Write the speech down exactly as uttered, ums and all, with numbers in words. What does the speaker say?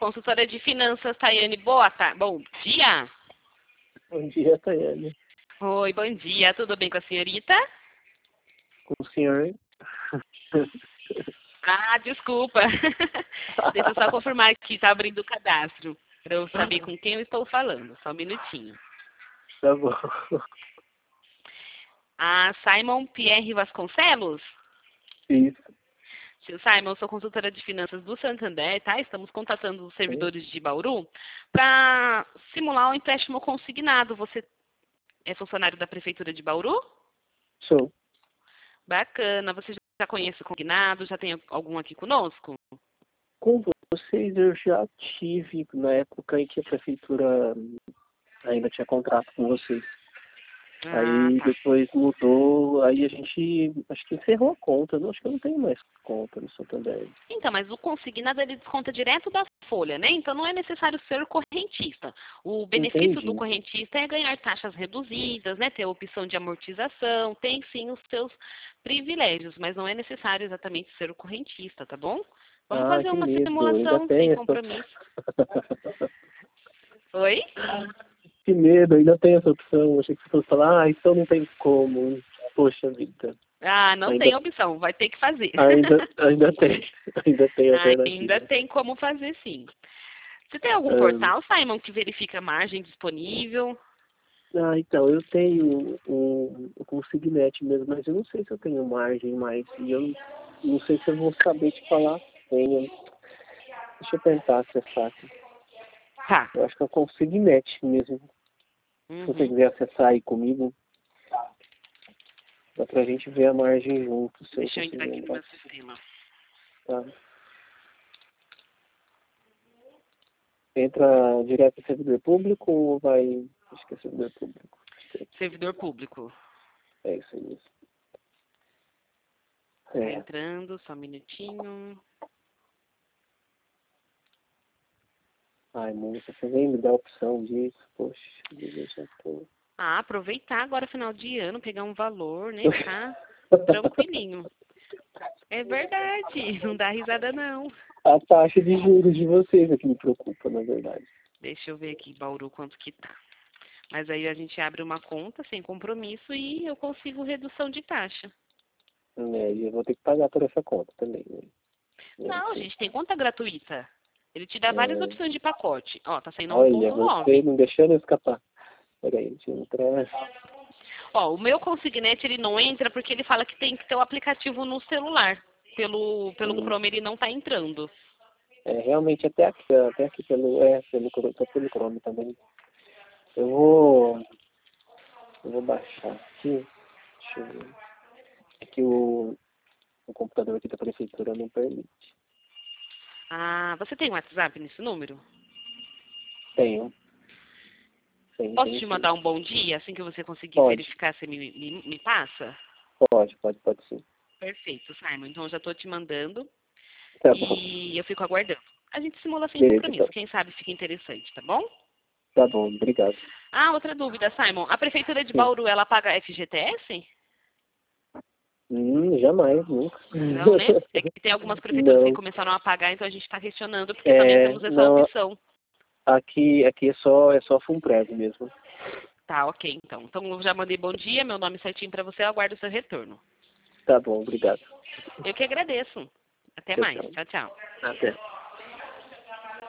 consultora de finanças, Tayane. Boa tarde. Bom dia. Bom dia, Tayane. Oi, bom dia. Tudo bem com a senhorita? Com o senhor? Ah, desculpa. Deixa eu só confirmar aqui, tá abrindo o cadastro, para eu saber com quem eu estou falando. Só um minutinho. Tá bom. Ah, Simon Pierre Vasconcelos? Isso. Seu Simon, eu sou consultora de finanças do Santander, tá? Estamos contatando os servidores de Bauru para simular um empréstimo consignado. Você é funcionário da Prefeitura de Bauru? Sou. Bacana. Você já conhece o consignado? Já tem algum aqui conosco? Com vocês eu já tive na época em que a Prefeitura ainda tinha contrato com vocês. Ah, Aí tá. depois mudou, aí a gente, acho que encerrou a conta. Não, acho que eu não tenho mais conta no Santander. Então, mas o consignado ele desconta direto da folha, né? Então não é necessário ser correntista. O benefício Entendi. do correntista é ganhar taxas reduzidas, né? Ter a opção de amortização, tem sim os seus privilégios, mas não é necessário exatamente ser o correntista, tá bom? Vamos Ah, fazer que uma medo. Ainda simulação sem tem essa compromisso. Oi? Que medo, ainda tem essa opção. Achei que você fosse falar, ah, então não tem como. Poxa vida. Ah, não Ainda, tem opção, vai ter que fazer. ainda, ainda tem. Ainda tem alternativa. Ainda tem como fazer sim. Você tem algum Ah, portal, Simon, que verifica a margem disponível? ah, então, eu tenho um, um consignete mesmo, mas eu não sei se eu tenho margem mais. E eu não, não sei se eu vou saber te falar. Tenho. Deixa eu tentar acessar aqui. Tá. Eu acho que é o consignete mesmo. Se você Uhum. quiser acessar aí comigo, dá pra gente ver a margem junto. Se Deixa eu eu entrar conseguir aqui no entrar. meu sistema. Tá. Entra direto no servidor público ou vai... Acho que é servidor público. Servidor público. É isso aí mesmo. Tá É. entrando, só um minutinho. Ai, moça, você vem me dar a opção disso. Poxa, eu já tô... Ah, aproveitar agora final de ano, pegar um valor, né? Tá tranquilinho. É verdade, não dá risada não. A taxa de juros de vocês é que me preocupa, na verdade. Deixa eu ver aqui, Bauru, quanto que tá. Mas aí a gente abre uma conta sem compromisso e eu consigo redução de taxa. É, e eu vou ter que pagar por essa conta também, né? Não, a É, gente tem conta gratuita. Ele te dá várias é, opções de pacote. Ó, tá saindo um olha, ponto você nove. não deixando eu escapar. Peraí, deixa eu entrar. Ó, o meu consignete ele não entra porque ele fala que tem que ter o aplicativo no celular. Pelo, pelo Hum, Chrome ele não tá entrando. é, realmente até aqui, até aqui pelo, é, pelo, Chrome- tô pelo Chrome também. Eu vou, eu vou baixar aqui. Deixa eu ver. É que o, o computador aqui da prefeitura não permite. Ah, você tem um WhatsApp nesse número? Tenho, tenho, Posso tenho te sim. mandar um bom dia? Assim que você conseguir Pode, verificar, você me, me, me passa? pode, pode, pode sim. Perfeito, Simon. Então eu já estou te mandando Tá bom. e eu fico aguardando. A gente simula sem Beleza, compromisso. então. Quem sabe fica interessante, tá bom? Tá bom, obrigado. Ah, outra dúvida, Simon. A Prefeitura de Sim. Bauru, ela paga F G T S? Hum, jamais, nunca. Não, né? É que tem algumas prefeituras que Não. começaram a pagar, então a gente está questionando, porque também É, temos essa não, opção. aqui, aqui é só, é só Funprev mesmo. Tá, ok, então. Então eu já mandei bom dia, meu nome certinho para você, eu aguardo o seu retorno. Tá bom, obrigado. Eu que agradeço. Até Tchau, mais. tchau. Tchau, tchau. Até.